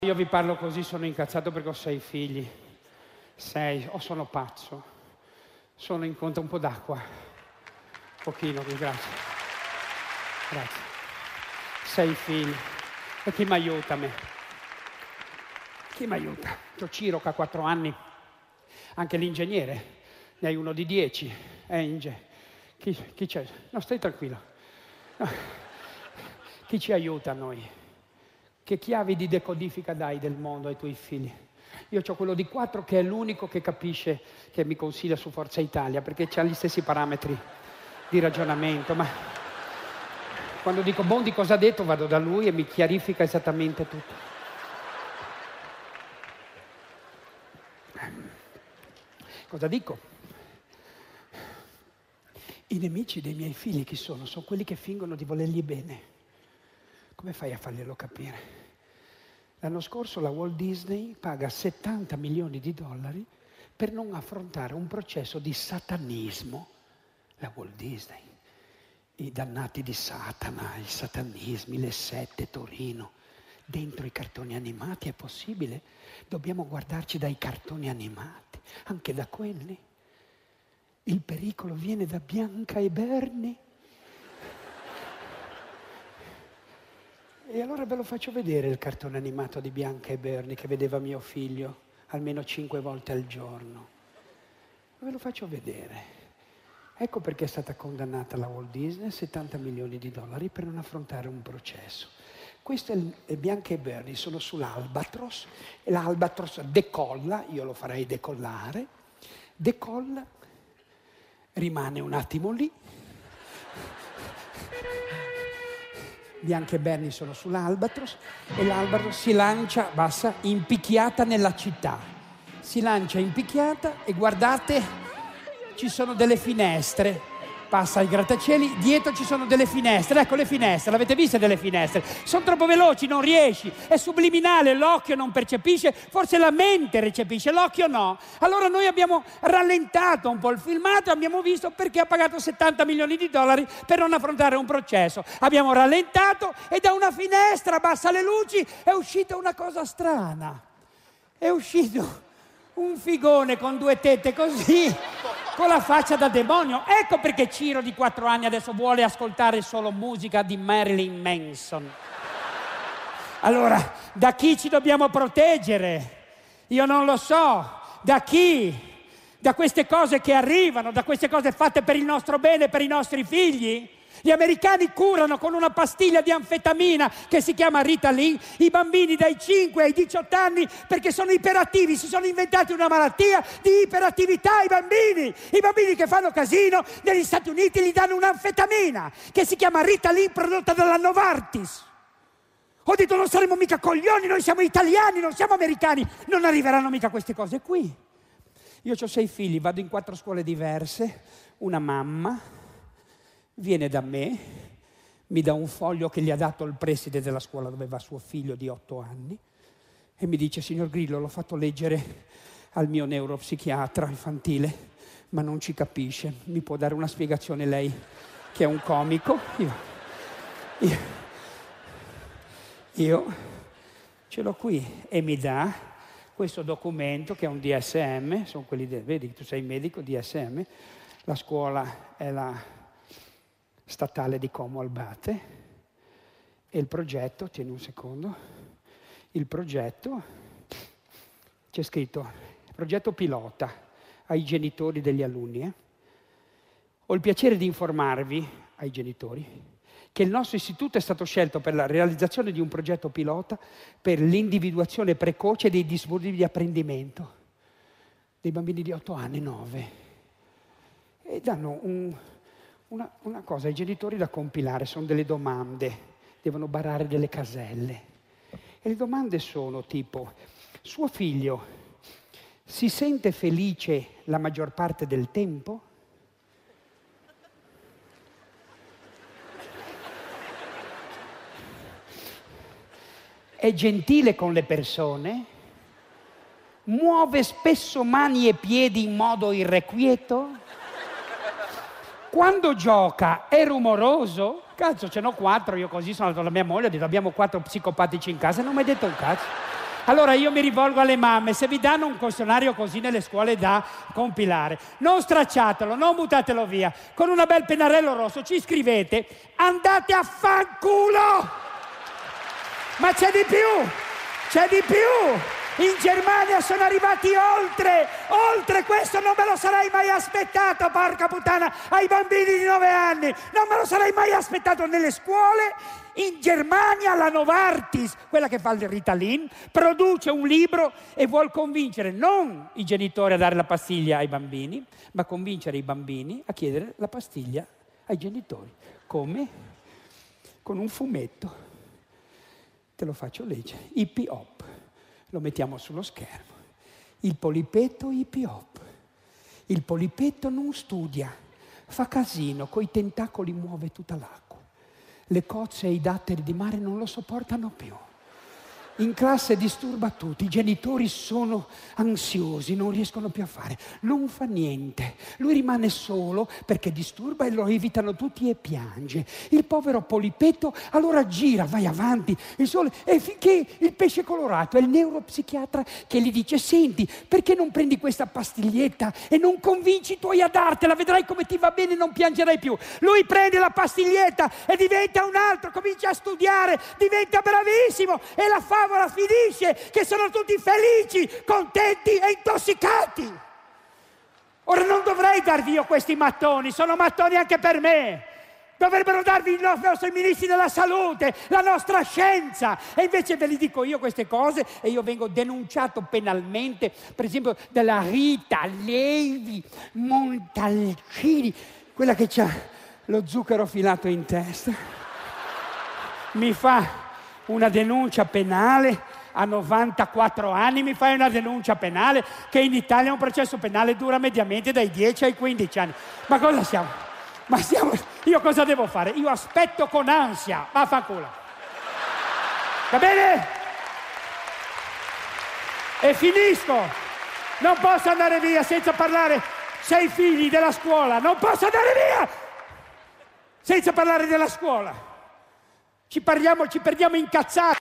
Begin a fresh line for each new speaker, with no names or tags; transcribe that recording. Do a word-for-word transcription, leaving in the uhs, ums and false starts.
Io vi parlo così, sono incazzato perché ho sei figli. Sei, o sono pazzo. Sono in conto un po' d'acqua. Un pochino, grazie. Grazie. Sei figli. E chi mi aiuta a me? Chi mi aiuta? C'ho Ciro che ha quattro anni. Anche l'ingegnere. Ne hai uno di dieci. Eh, Inge. Chi, chi c'è? No, stai tranquillo. No. Chi ci aiuta a noi? Che chiavi di decodifica dai del mondo ai tuoi figli? Io ho quello di quattro che è l'unico che capisce, che mi consiglia su Forza Italia, perché ha gli stessi parametri di ragionamento. Ma quando dico Bondi cosa ha detto, vado da lui e mi chiarifica esattamente tutto. Cosa dico? I nemici dei miei figli chi sono? Sono quelli che fingono di volergli bene. Come fai a farglielo capire? L'anno scorso la Walt Disney paga settanta milioni di dollari per non affrontare un processo di satanismo. La Walt Disney, i dannati di Satana, i satanismi, le sette, Torino. Dentro i cartoni animati è possibile? Dobbiamo guardarci dai cartoni animati, anche da quelli. Il pericolo viene da Bianca e Bernie. E allora ve lo faccio vedere il cartone animato di Bianca e Bernie che vedeva mio figlio almeno cinque volte al giorno. Ve lo faccio vedere. Ecco perché è stata condannata la Walt Disney a settanta milioni di dollari per non affrontare un processo. Questo è il, è Bianca e Bernie, sono sull'Albatros e l'Albatros decolla, io lo farei decollare, decolla, rimane un attimo lì. Bianca e Bernie sono sull'Albatros e l'Albatros si lancia, basta, impicchiata nella città. Si lancia impicchiata e guardate, ci sono delle finestre. Passa ai grattacieli, dietro ci sono delle finestre. Ecco le finestre, l'avete viste delle finestre? Sono troppo veloci, non riesci. È subliminale, l'occhio non percepisce, forse la mente recepisce, l'occhio no. Allora noi abbiamo rallentato un po' il filmato e abbiamo visto perché ha pagato settanta milioni di dollari per non affrontare un processo. Abbiamo rallentato e da una finestra, abbassa le luci, è uscita una cosa strana. È uscito un figone con due tette così, con la faccia da demonio. Ecco perché Ciro di quattro anni adesso vuole ascoltare solo musica di Marilyn Manson. Allora, da chi ci dobbiamo proteggere? Io non lo so. Da chi? Da queste cose che arrivano, da queste cose fatte per il nostro bene, per i nostri figli? Gli americani curano con una pastiglia di anfetamina che si chiama Ritalin i bambini dai cinque ai diciotto anni perché sono iperattivi, si sono inventati una malattia di iperattività ai bambini. I bambini che fanno casino negli Stati Uniti gli danno un'anfetamina che si chiama Ritalin prodotta dalla Novartis. Ho detto non saremo mica coglioni, noi siamo italiani, non siamo americani, non arriveranno mica queste cose qui. Io ho sei figli, vado in quattro scuole diverse, una mamma viene da me, mi dà un foglio che gli ha dato il preside della scuola dove va suo figlio di otto anni e mi dice: signor Grillo, l'ho fatto leggere al mio neuropsichiatra infantile, ma non ci capisce. Mi può dare una spiegazione lei, che è un comico? Io, io, io ce l'ho qui e mi dà questo documento che è un D S M, sono quelli, de, vedi, tu sei medico, D S M, la scuola è la statale di Como Albate e il progetto, tieni un secondo, il progetto, c'è scritto, progetto pilota ai genitori degli alunni. Eh? Ho il piacere di informarvi, ai genitori, che il nostro istituto è stato scelto per la realizzazione di un progetto pilota per l'individuazione precoce dei disturbi di apprendimento dei bambini di otto anni, nove. E danno un... Una, una cosa ai genitori da compilare, sono delle domande, devono barare delle caselle. E le domande sono tipo: suo figlio si sente felice la maggior parte del tempo? È gentile con le persone? Muove spesso mani e piedi in modo irrequieto? Quando gioca è rumoroso? Cazzo, ce n'ho quattro, io così sono andato alla mia moglie, ho detto abbiamo quattro psicopatici in casa e non mi hai detto un cazzo. Allora io mi rivolgo alle mamme, se vi danno un questionario così nelle scuole da compilare, non stracciatelo, non buttatelo via, con una bel pennarello rosso ci scrivete: andate a fanculo! Ma c'è di più, c'è di più! In Germania sono arrivati oltre, oltre questo non me lo sarei mai aspettato, porca puttana, ai bambini di nove anni, non me lo sarei mai aspettato nelle scuole. In Germania la Novartis, quella che fa il Ritalin, produce un libro e vuol convincere non i genitori a dare la pastiglia ai bambini, ma convincere i bambini a chiedere la pastiglia ai genitori. Come? Con un fumetto. Te lo faccio leggere. Hippie Hop. Lo mettiamo sullo schermo. Il polipetto Hippie Hop. Il polipetto non studia, fa casino, coi tentacoli muove tutta l'acqua. Le cozze e i datteri di mare non lo sopportano più. In classe disturba tutti, i genitori sono ansiosi, non riescono più a fare. Non fa niente, lui rimane solo perché disturba e lo evitano tutti e piange. Il povero polipetto allora gira, vai avanti, il sole, e finché il pesce colorato è il neuropsichiatra che gli dice: senti, perché non prendi questa pastiglietta e non convinci i tuoi a dartela, vedrai come ti va bene e non piangerai più. Lui prende la pastiglietta e diventa un altro, comincia a studiare, diventa bravissimo e la favola finisce che sono tutti felici, contenti e intossicati. Ora non dovrei darvi io questi mattoni, sono mattoni anche per me. Dovrebbero darvi i nostri ministri della salute, la nostra scienza. E invece ve li dico io queste cose e io vengo denunciato penalmente, per esempio dalla Rita Levi Montalcini, quella che ha lo zucchero filato in testa. Mi fa una denuncia penale a novantaquattro anni, mi fai una denuncia penale che in Italia un processo penale dura mediamente dai dieci ai quindici anni. Ma cosa siamo? Ma stiamo... Io cosa devo fare? Io aspetto con ansia. Vaffanculo. Va bene? E finisco. Non posso andare via senza parlare. Sei figli della scuola. Non posso andare via senza parlare della scuola. Ci parliamo, ci perdiamo incazzati.